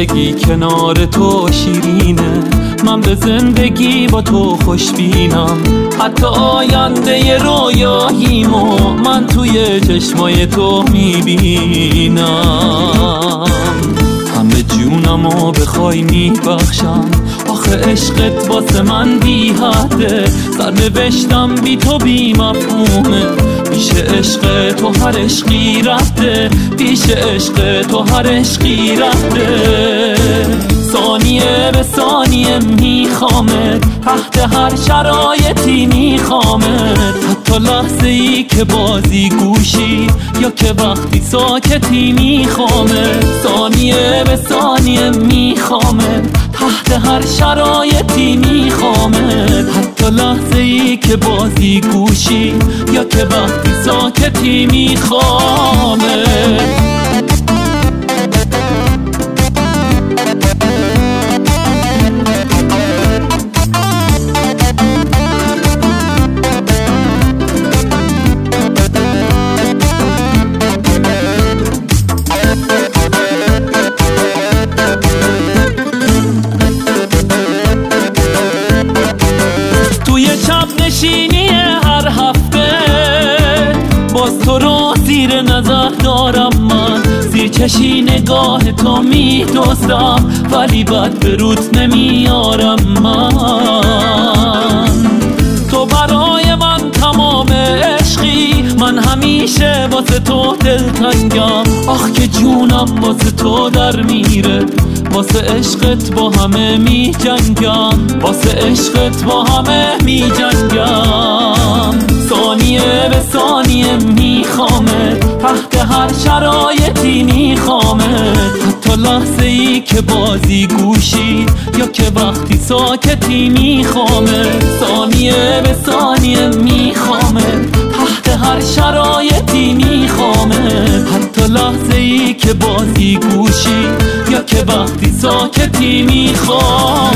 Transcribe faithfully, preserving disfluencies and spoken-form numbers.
زندگی کنار تو شیرینه، من به زندگی با تو خوشبینم. حتی آینده رویاییمو من توی چشمای تو میبینم. همه جونمو بخوای میبخشم، آخه عشقت واسه من بی حده. سرنوشتم بی تو بی مفهومه، پیش عشق تو هر عشقی رفته، پیش عشق تو هر عشقی رفته. ثانیه به ثانیه میخوامت، تحت هر شرایطی میخوامت. حتی لحظه ای که بازی گوشی یا که وقتی ساکتی میخوامت. ثانیه به ثانیه میخوامت، تحت هر شرایطی میخوامت. حتی لحظه ای که بازی گوشی یا که وقتی ساکتی میخوامت. نشینی هر هفته باز تو رو زیر نظر دارم، من زیر چشی نگاه تو میدوزم، ولی بد به روت نمیارم. من تو برای من تمام عشقی، من همیشه واسه تو دلتنگم. آخ که جونم واسه تو در میره، واسه عشقت با همه می جنگم، واسه عشقت با همه می جنگم. ثانیه به ثانیه میخوامت، تحت هر شرایطی میخوامت. حتی لحظه ای که بازی گوشی یا که وقتی ساکتی میخوامت. ثانیه به ثانیه میخوامت، تحت هر شرایطی میخوامت. حتی لحظه ای که بازی گوشی یا که وقتی ساکتی میخوام.